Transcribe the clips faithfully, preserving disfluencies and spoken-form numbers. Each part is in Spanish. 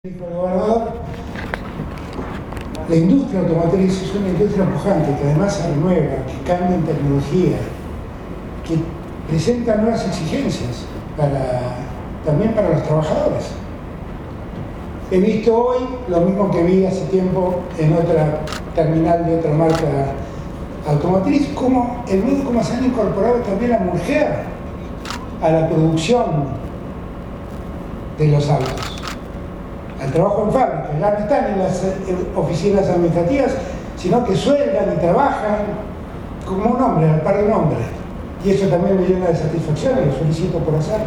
Dijo el gobernador, la industria automotriz es una industria pujante que además se renueva, que cambia en tecnología, que presenta nuevas exigencias para, también para los trabajadores. He visto hoy lo mismo que vi hace tiempo en otra terminal de otra marca automotriz, como el modo como se han incorporado también la mujer a la producción de los autos, al trabajo en fábrica. Ya no están en las oficinas administrativas, sino que sueldan y trabajan como un hombre, al par de un hombre. Y eso también me llena de satisfacción y lo felicito por hacerlo.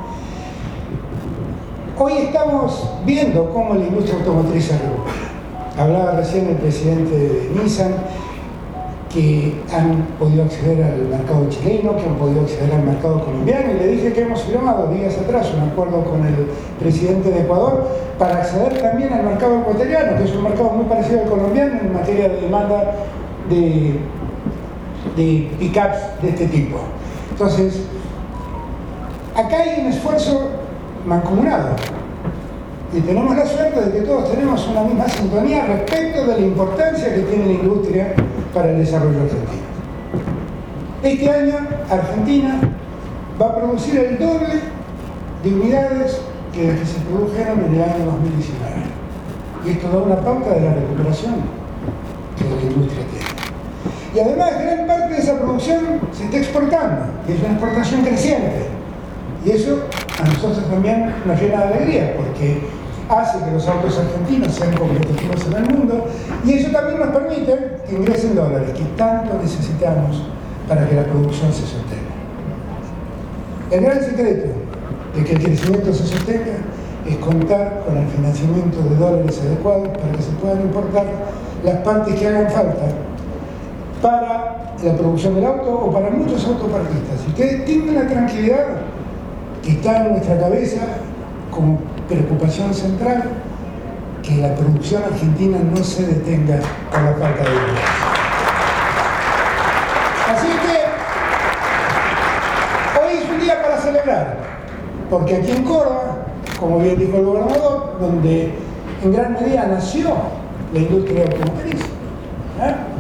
Hoy estamos viendo cómo la industria automotriz se recupera. Hablaba recién el presidente de Nissan, que han podido acceder al mercado chileno, que han podido acceder al mercado colombiano, y le dije que hemos firmado días atrás un acuerdo con el presidente de Ecuador para acceder también al mercado ecuatoriano, que es un mercado muy parecido al colombiano en materia de demanda de, de pick-ups de este tipo. Entonces, acá hay un esfuerzo mancomunado y tenemos la suerte de que todos tenemos una misma sintonía respecto de la importancia que tiene la industria para el desarrollo argentino. Este año Argentina va a producir el doble de unidades que las que se produjeron en el año dos mil diecinueve. Y esto da una pauta de la recuperación que la industria tiene. Y además gran parte de esa producción se está exportando, y es una exportación creciente. Y eso a nosotros también nos llena de alegría, porque hace que los autos argentinos sean competitivos en el mundo, y eso también nos permite que ingresen dólares, que tanto necesitamos para que la producción se sostenga. El gran secreto de que el crecimiento se sostenga es contar con el financiamiento de dólares adecuados para que se puedan importar las partes que hagan falta para la producción del auto o para muchos autopartistas. Y que tengan la tranquilidad que está en nuestra cabeza como preocupación central, que la producción argentina no se detenga por la falta de dinero. Así que hoy es un día para celebrar, porque aquí en Córdoba, como bien dijo el gobernador, donde en gran medida nació la industria automotriz, ¿eh?